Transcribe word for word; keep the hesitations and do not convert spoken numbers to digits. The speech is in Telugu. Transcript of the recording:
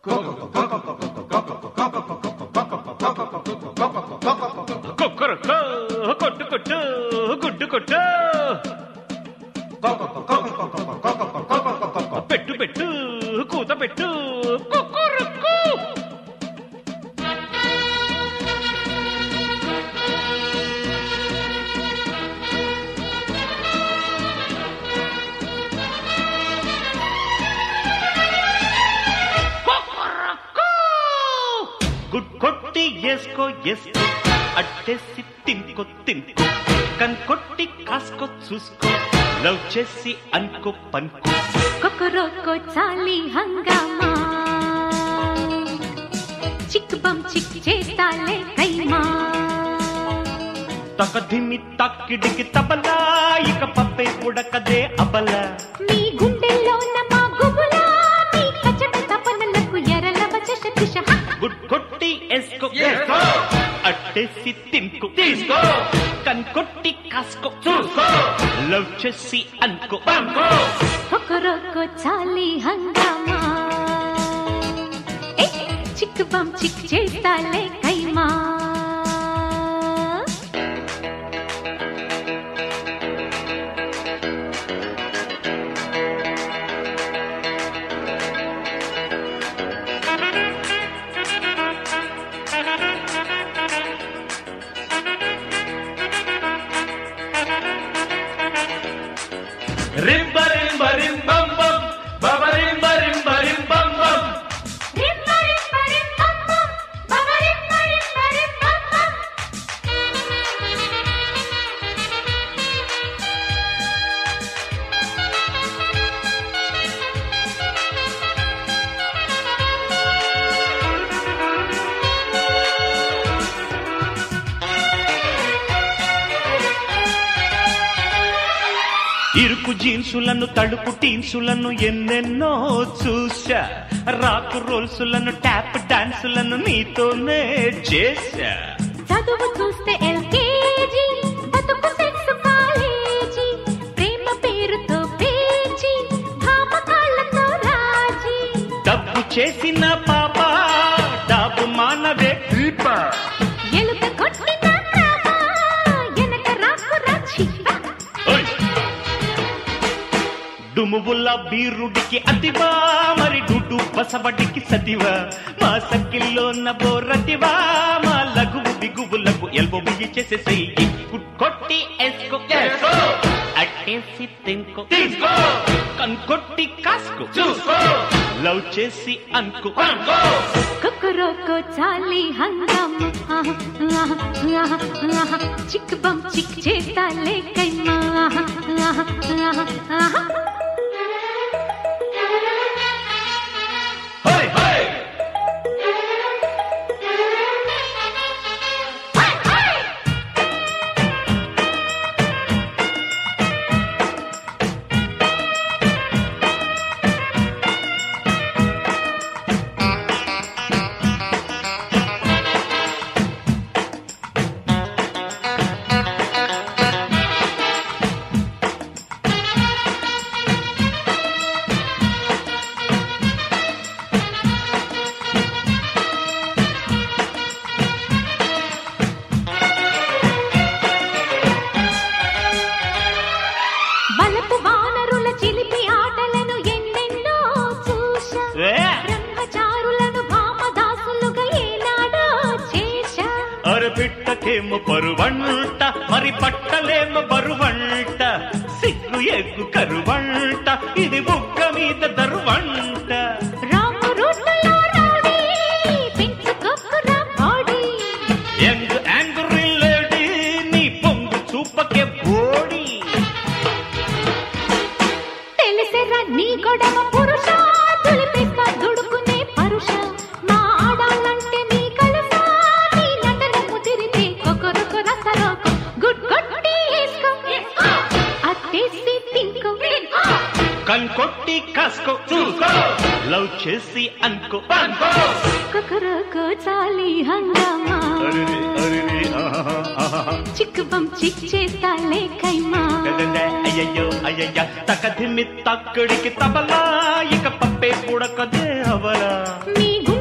కొక్కరొక్క కొట్టు కొట్టు గుడ్డు కొట్టు పెట్టు పెట్టు కూత పెట్టు కొక్కరొక్కు గుడ్ కొట్టి ఎస్కో ఎస్కో అట్టేసి తినుకో తినుకో కన్కొట్టి కాసుకో చూసుకో లవ్ చేసి అనుకో పనుకో కొకరొక్కో చాలి హంగామా చిక్ బం చిక్ చేస్తాలే కైమా తకధిమి తక్కిడికి తబలా ఇక పప్పే ఉడకదే అబల మీ గుండెల్లో మా గుబులా మీ కచట తపనలకు ఎరల వచష దిశ గుడ్ కొట్టి ఎస్కో ఎస్కో అట్టేసి తినుకో తీసుకో కన్కొట్టి కాసుకో చూసుకో లవ్ చేసి అనుకో పనుకో కొకరొక్కో చాలి హంగామా ఏ చిక్ బం చిక్ చేస్తాలే కైమా రింబ రింబ రిం బం బం బబ రింబ రింబ రిం బం బం రింబ రింబ రిం బం బం బబ రింబ రింబ రిం బం బం ఇరుకు జీన్సులను తడుపు టీన్సులను ఎన్నెన్నో చూసా రాకు రోల్సులను ట్యాప్ డాన్సులను నీతోనే చేశా చదువు చూస్తే ఎల్కేజీ బతుకు సెక్స్ కాలేజీ ప్రేమ పేరుతో పేజీ భామ కాళ్ళతో రాజీ డబ్బు చేసిన పాప డబ్బు మానవే దీప ఎలుక కొట్టిన ప్రేమ ఎనక రాకు రాచి డుమువుల బీరుడికి అతివా మరి డుడు బసవడికి సతివా మా సక్కిల్లో నబోరతివా మా లఘువు బిగువులకు ఎల్బో బియ్యి చేసే చెయ్యి కొట్టి ఎస్కో ఎస్కో అట్టేసి తినుకో తీసుకో కన్కొట్టి కాసుకో చూసుకో లవ్ చేసి అనుకో అనుకో కొకరొక్కో చాలి హంగామా చిక్ బం చిక్ చేస్తాలే కైమా హై హై బలపు వానరుల చిలిపి ఆటలను ఎన్నెన్నో చూశా బ్రహ్మచారులను భామదాసులుగా ఏనాడో చేశా అర పిట్టకేమో పరువంట మరి పట్టలేమో బరువంట సిగ్గు ఎగ్గు కరువంట ఇది బుగ్గ మీద దరువంట రాము రూట్లో రౌడీ పెంచుకోకురా బాడీ యంగ్ యాంగ్రీ లేడీ నీ పొంగు చూపకే బోడి తెలిసెరా నీ గొడవ పురుష తులిపేస్తా దుడుకునే పరుష మా ఆడాలంటే నీ కలుసా నీ నటన ముదిరితే కొకరొక రసరోకు గుడ్ కొట్టి వేసుకో అట్టేసి తినుకో కన్కొట్టి కాసుకో చూసుకో చేసి అనుకో కొకరకో చాలి హంగామా అరెరే, అరెరే, ఆహా, ఆహా. చిక్కు బం చిక్ చేస్తాలే కైమా గగగ, అయ్యయ్యో అయ్యయ్య తకధిమి తక్కడికి తబలా ఇక పప్పే పుడకదే అవలా మీ